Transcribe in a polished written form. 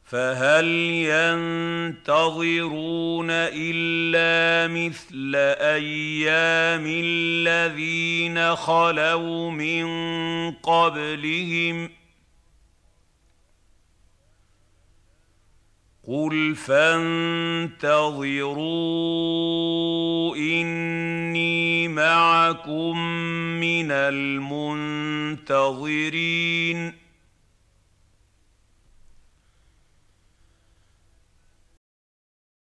فهل ينتظرون إلا مثل أيام الذين خلوا من قبلهم ۚ قل فانتظروا إني معكم من المنتظرين